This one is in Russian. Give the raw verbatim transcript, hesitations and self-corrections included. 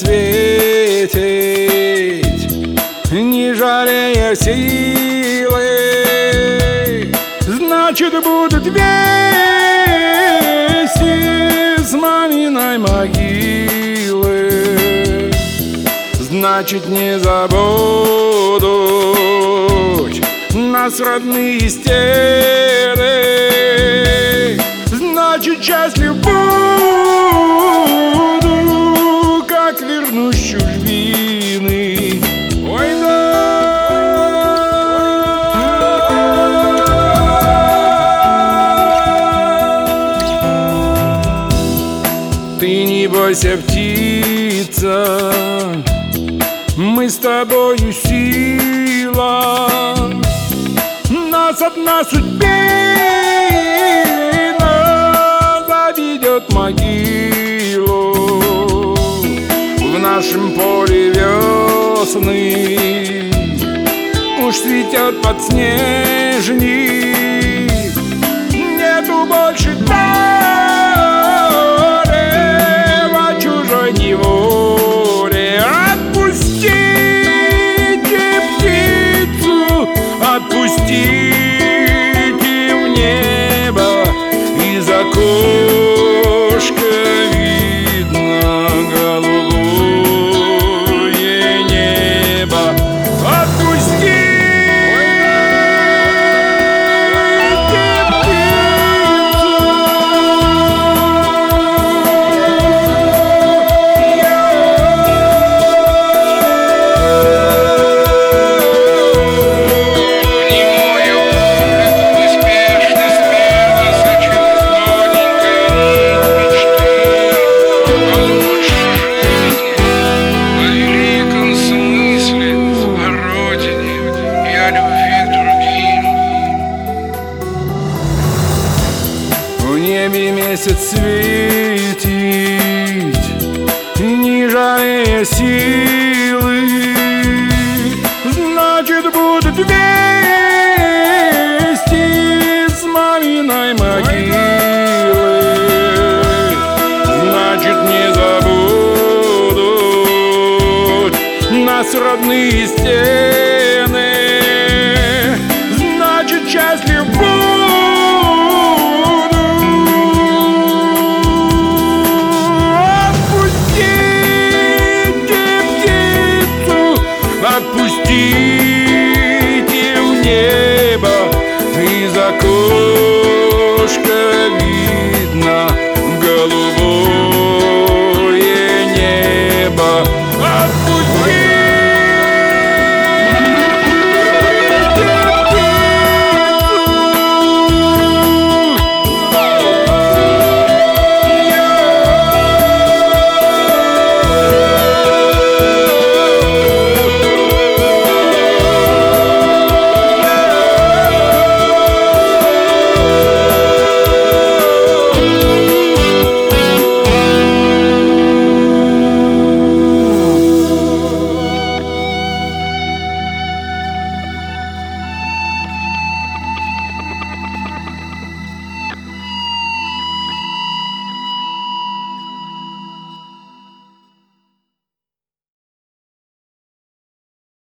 светить, не жалея силы. Значит, будут вести с маминой могилы. Значит, не забудут нас родные стены. Значит, счастлив буду, как вернусь с чужбины. Ой, да. Ты не бойся, птица, мы с тобою сила. Нас одна судьбина заведет могилу. В нашем поле весны уж цветет подснежник. Нету больше горя в чужой неволе. Отпустите птицу, отпустите в небо, из окошка видно голубое небо. Отпустите в небе месяц светить, не жалея силы. Значит, будут вести с маминой могилы. Значит, не забудут нас родные стены. Значит, счастлив буду, отпустите в небо, из окошка видно голубое